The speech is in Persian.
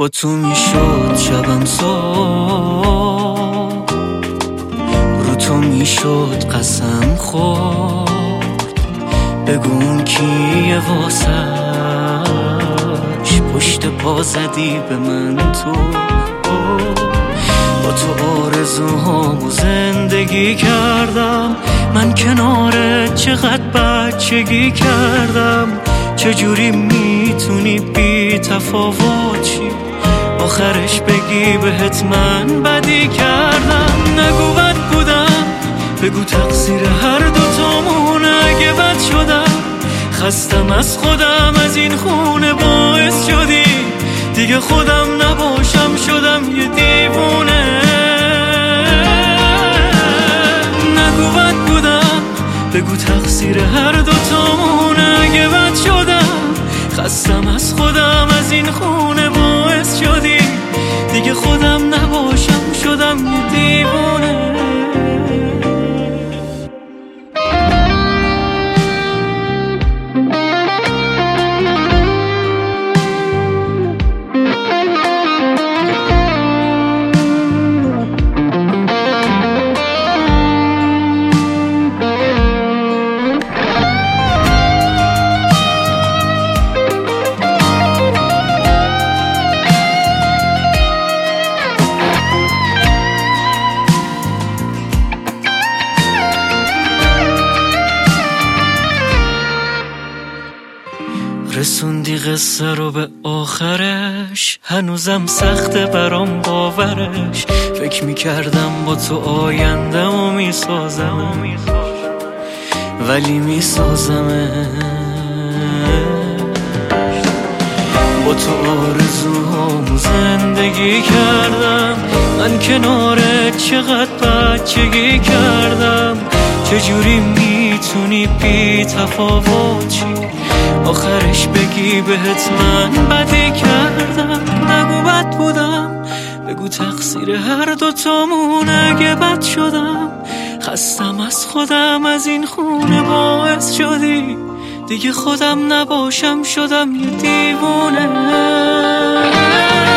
با تو میشد شبم صبح، رو تو میشد قسم خورد. بگو اون کیه واسش پشت پا زدی به من تو. با تو آرزوهامو زندگی کردم، من کنارت چقدر بچگی کردم. چجوری میتونی بی تفاوتی آخرش بگی بهت من بدی کردم؟ نگو بد بودم، بگو تقصیر هر دوتامونه. اگه بد شدم خستم از خودم، از این خونه باعث شدی دیگه خودم نباشم، شدم یه دیوونه. نگو بد بودم، بگو تقصیر هر دوتامونه. اگه بد شدم خستم از خودم، از این خونه باعث شدی دیگه خودم نباشم، شدم یه دیوونه. رسوندی قصه رو به آخرش، هنوزم سخته برام باورش. فکر میکردم با تو آیندم و میسازم، ولی میسازمش. با تو آرزوهامو زندگی کردم، من کنارت چقدر بچگی کردم. چجوری میتونی بی تفاوتی آخرش بگی بهت من بدی کردم؟ نگو بد بودم، بگو تقصیر هر دوتامونه. اگه بد شدم خستم از خودم، از این خونه باعث شدی دیگه خودم نباشم، شدم یه دیوونه.